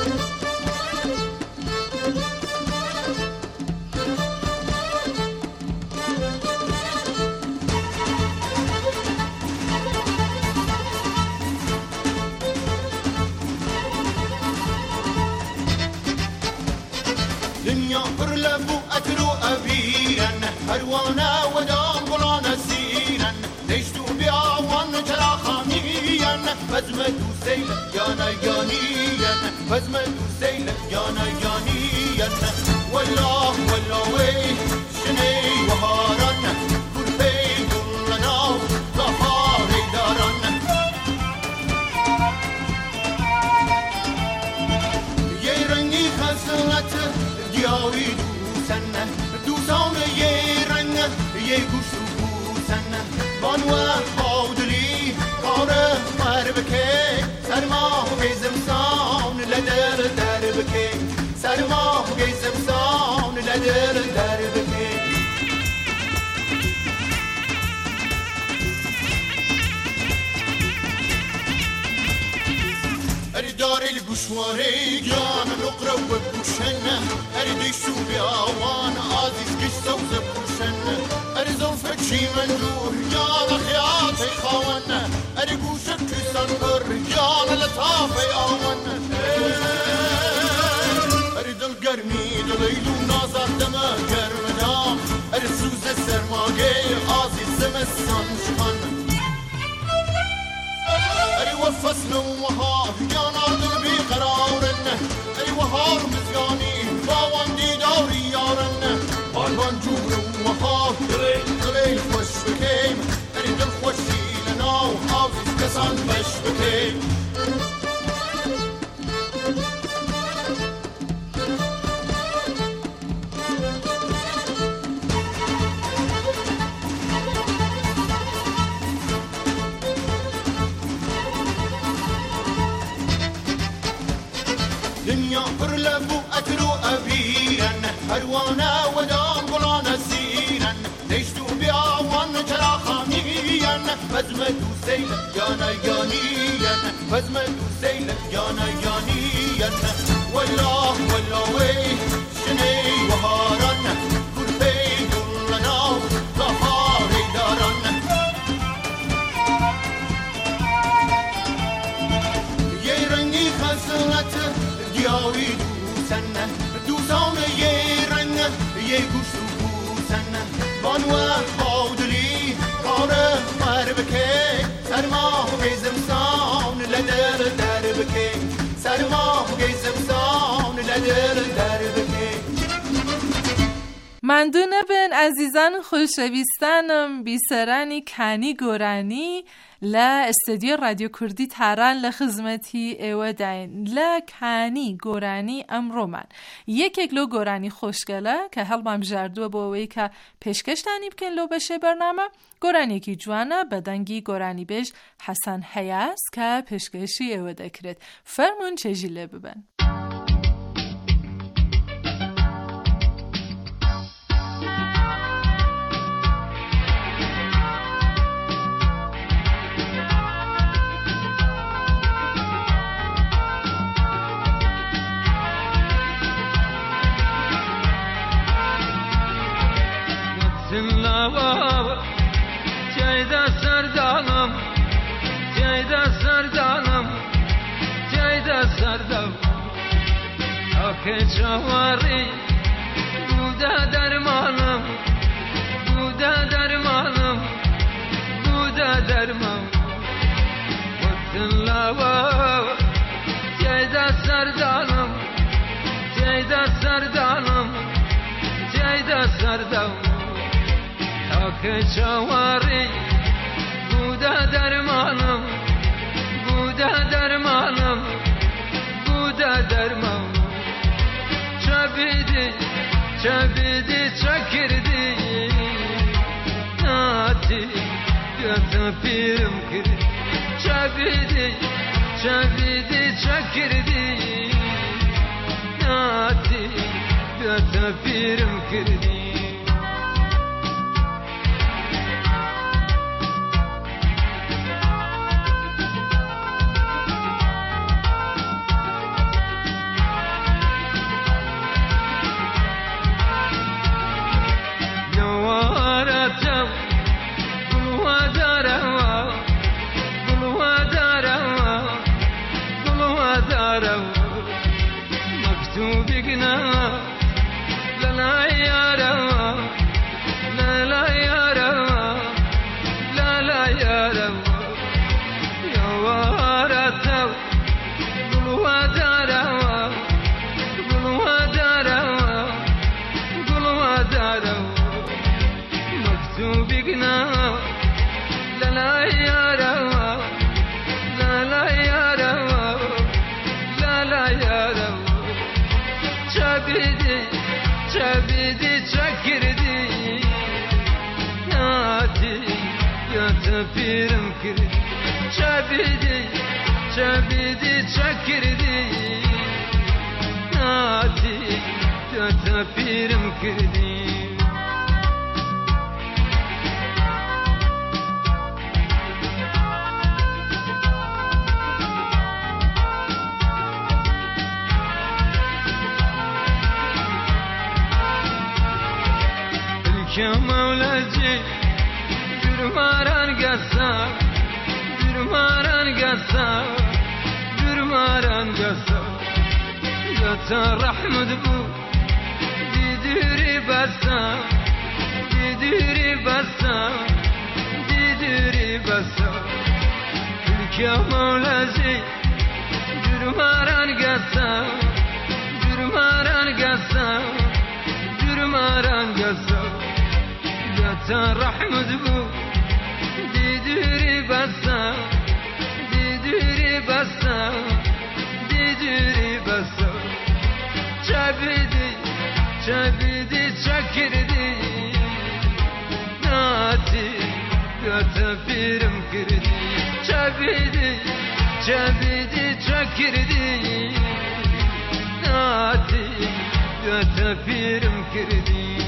دنيا برلبو أترو أبيرا هروانا ودام قلانا سيرا نشتو بياوان جلا خانيا فزمدو سيلا يانا يانيا فزمدو سيلا يانا يانيا والله والله ويه شني وهارنا كل بيت لنا ظهاري دارنا يرني خسلته دیاری دوسنه دوسان یه رنگ یه گوش بوسنه بانوه حاودلی کاره مر بکه سرما گیزم سان لدر در بکه سرما گیزم سان لدر در بکه أري داري القشواري جانا نقرأ وبوشنا أري ديشو بياوان عزيز قشة وزبوشنا أري زوفك شي منجور جانا خياتي خوانا أري قوشك كسان بر جانا لطافي آوانا أري دل قرمي دليلو نازر دما قرمنا أري سوز السرماقي عزيز زمستان شخانا أري وفصل وها يانا قلبي قرارنا أري وهار مزياني باواندي دوري يارنا بالبان جور وها دليل خوش بكيم أري دل خوشي لنا وحافظ كسان بش بكيم دنيا برلبو أترو أبيرا هروانا ودام قلانا سيرا فزم دوسیل یانا یانیان فزم دوسیل یانا یانیان والله والله وی شنی وهاران گربه دلنا ظهاری داران یه رنگی خسلت دیاری دوسن دوسان یه رنگ یه گوشت دوسن بانوه خودلی کاره مر بکه سرما گیزم سان لدر در بکه سرما گیزم سان لدر در بکه مندونه بن عزیزان خوشویستانم بیسرانی کانی گورانی لا استودیو رادیو کردی تهران لخدمتی ایوه داین لا کانی گورانی امرو من یک اگلو گورانی خوشگله که هلمم جردو باوی که پیشکش دانی بکن لو بشه برنامه گورانی کی جوانه بدنگی گورانی بیش حسن حیاس که پیشکشی ایوه دکرد فرمون چه جیله ببن Ceyda serdanım, ceyda serdanım, ceyda serdanım. Akı çavari, bu da dermanım, bu da dermanım, bu da dermanım. Vıttın lava, ceyda serdanım, ceyda serdanım, ceyda serdanım. Akı çavari, bu da dermanım, bu da dermanım, bu da dermanım. Çabidi, çabidi çakirdi, nati götü pirim kirdi. Çabidi, çabidi çakirdi, nati götü pirim kirdi. Pirim kirdi, çabidi, çabidi çakirdi, nati götü pirim kirdi. İlke Mevlacı Dürmaran gasa, dürmaran gasa, dürmaran gasa. Gasa rahmet bu, didiri basa, didiri basa, didiri basa. Ülke Mevlacı, dürmaran gasa, dürmaran gasa, dürmaran gasa. Gasa rahmet bu. Didiri basa, didiri basa, didiri basa. Çabidi, çabidi çakirdi, nati götü pirim kirdi. Çabidi, çabidi çakirdi, nati götü pirim kirdi.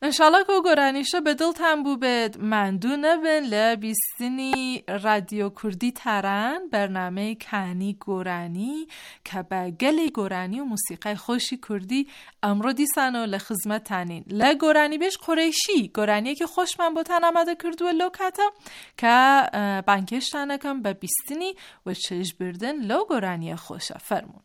انشالله که گرانیشا به دلتان بو بید مندونه بین لبیستینی رادیو کردی تران برنامه کانی گرانی که با گلی گرانی و موسیقی خوشی کردی امرو دیسانو لخدمت تانین لگرانی بیش قریشی گرانیه که خوش من بوتن آماده کردو لوکاتا که بانکش تانکم به بیستینی و چش بردن لو گرانی خوشه فرمون.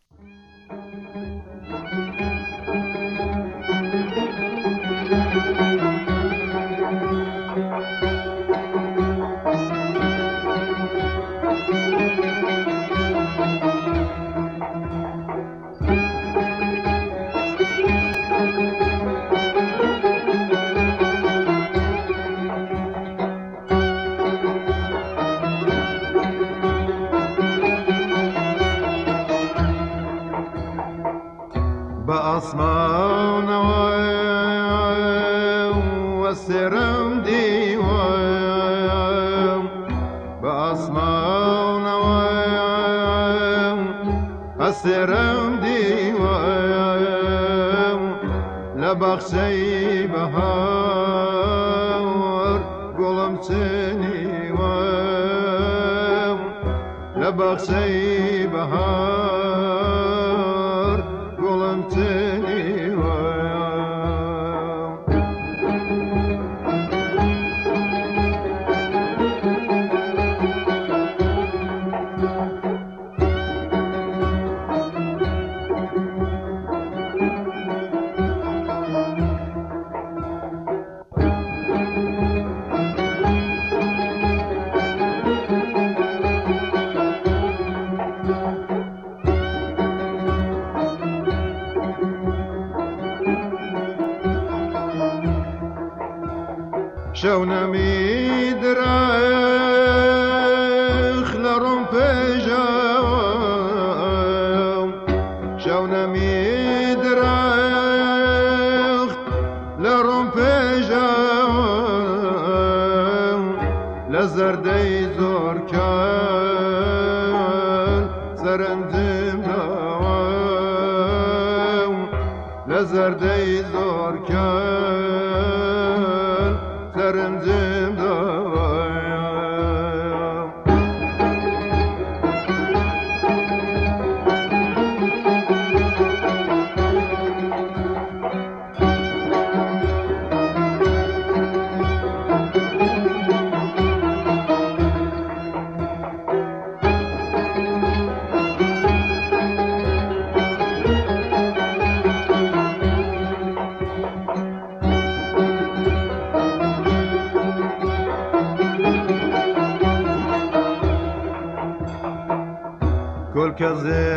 آسمان و سرم دیوام به آسمان و سرم دیوام لبخشی بهار گلم چنیوام لبخشی بهار گلم چنیوام شو نمید رخ لرم پیجام شو نمید رخ لرم پیجام لزردی زور کن سرندم دوام لزردی زور کن سرندم دوایم کل که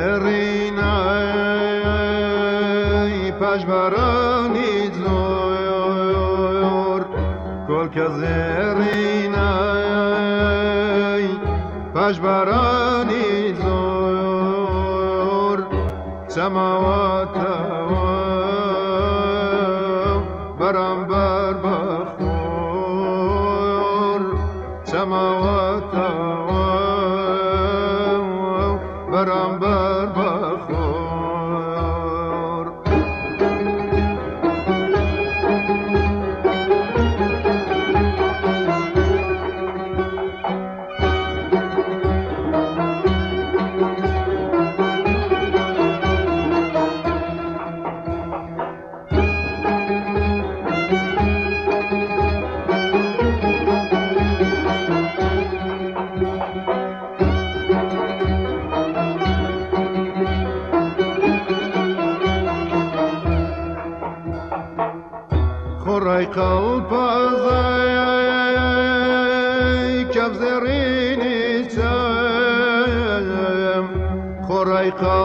زرینای پشبرانی زور کل که زرینای پشبرانی زور سماوات برام بر بخور سماوات برام بر بخور خوray qalpazay kavzerini çem خوray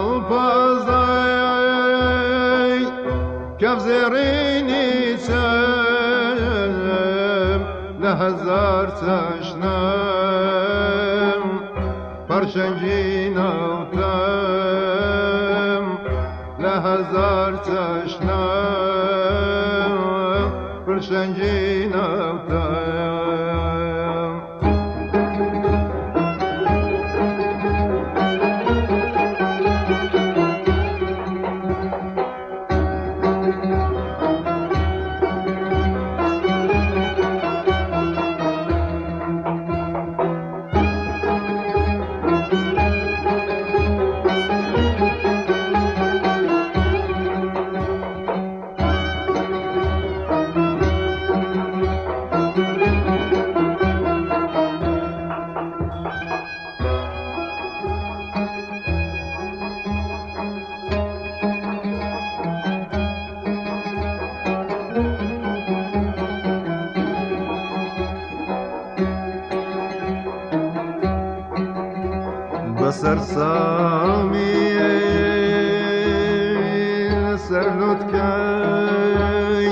qalpazay kavzerini çem ne hazar çaşnam parşangin avtam ne hazar çaşnam parşangin avtam بسر سامی لسر لطکی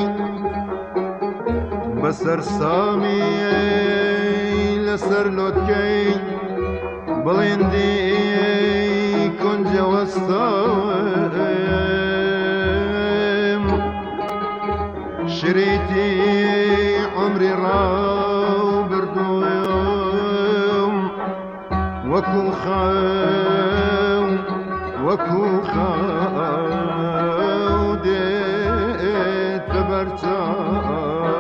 بسر سامی لسر لطکی بلندی کنج وستام شريتي عمري راو بردوم وكو خاو وكو خاو دي تبرتام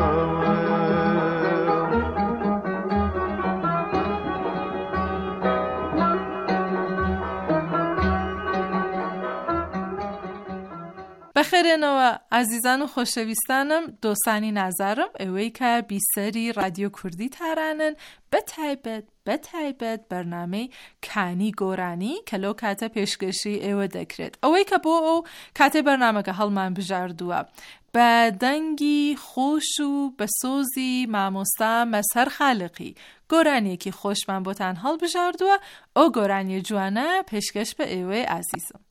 بخێرێنەوە ئازیزان و خۆشەویستانم دۆسانی نازارم ئەوەی کە بیسەری رادیۆ کوردی تارانن بەتایبەت بەتایبەت بەرنامەی کانی گۆرانی کە لەو کاتە پێشکەشی ئێوە دەکرێت ئەوەی کە بۆ ئەو کاتێ بەرنامەکە هەڵمان بژاردووە بە دەنگی خۆش و بە سۆزی مامۆستا مەسهەر خالقی گۆرانیەکی خۆشمان بۆتان هەڵبژاردووە ئەو گۆرانیە جوانە پێشکەش بە ئێوەی ئازیزم.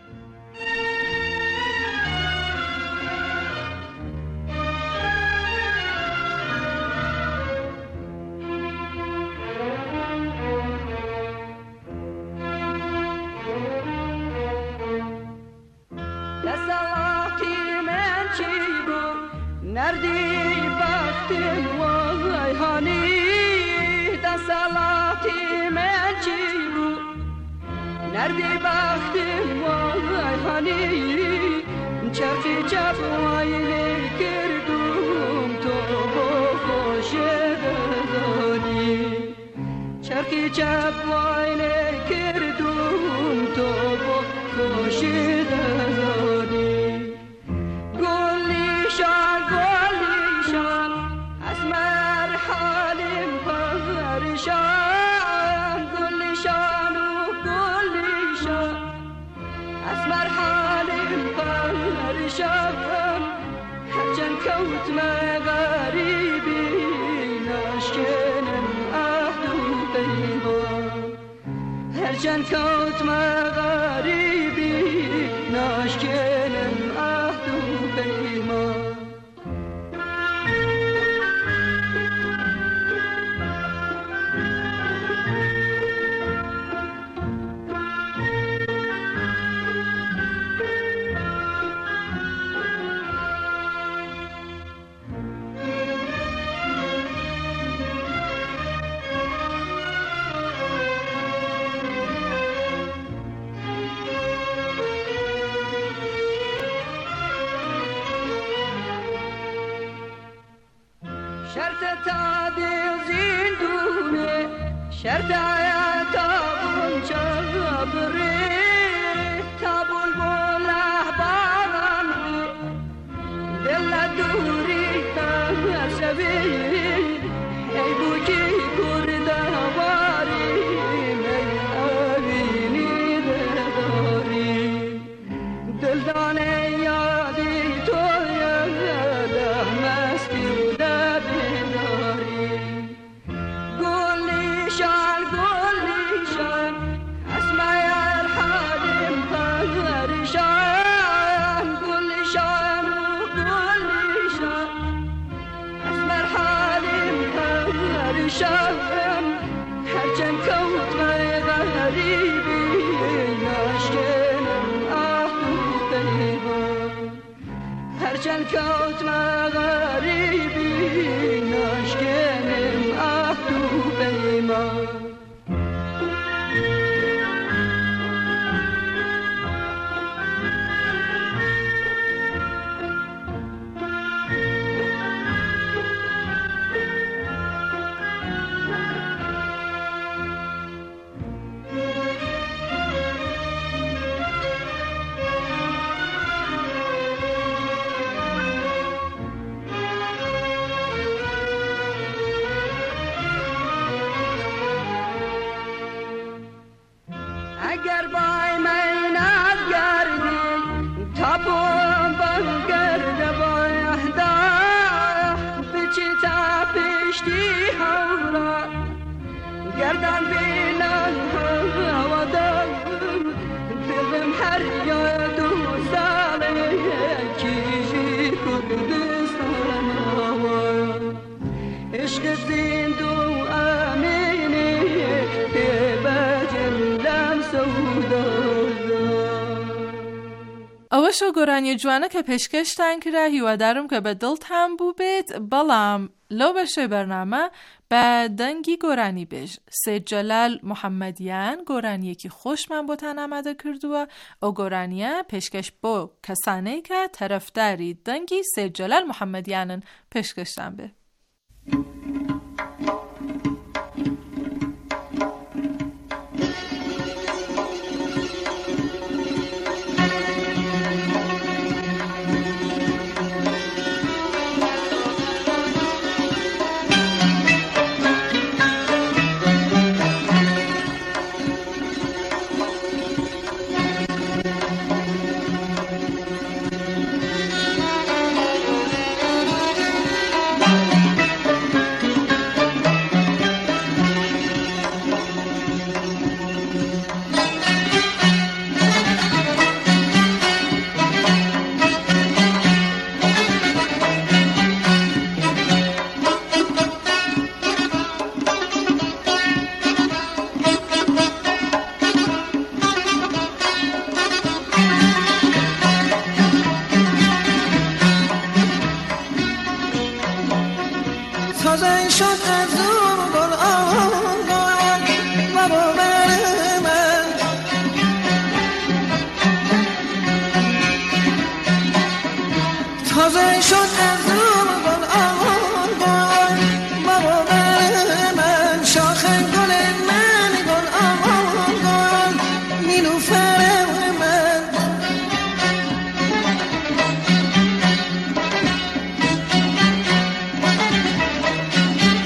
نردی وقتی وای هانی دسالاتی من چی بو نردی وقتی وای هانی چرخی چپ وای کردم تو با خوش دانی چرخی چپ وای کردم تو با خوش دانی گلیشان گلیشان اسمر حالم پریشان گلیشان و گلیشان اسمر حالم پریشان هرچند کوت مغریبی نشکنم عهد و پیمان هرچند کوت مغریبی نشکنم عهد و پیمان شرط تعدیل زندونه شرط حیاتا بونچا بری تابول بوله باران دل دوری ترسوی ای بوکی کرده واری می آوینی داری دل دانه یادی تو یاده مستی شام هرچند کوت غریبی نشکنم عهد و پیمان هرچند کوت غریبی نشکنم عهد و پیمان اگر بای من نگردی تابم بگرد بایده بچی تا پشتی هورا گردن بیلن هوادا دلم هر یاد و ساله کیجی کردستان آوا عشق زندو امینی بجلم سودا ئەوەشە گۆرانی جوانە کە پێشکەشتان کرا هیوادارم کە بە دڵتان بوو بێت بەڵام لەو بەشەی بەرنامە بە دەنگی گۆرانی بێژ سید جەلال محەممەدیان گۆرانیەکی خۆشمان بۆتان ئامادە کردووە ئەو گۆرانیە پێشکەش بۆ کەسانەی کە تەرەفداری دەنگی سید جەلال محەممەدیانن پێشکەشتان بێ. تازه شد از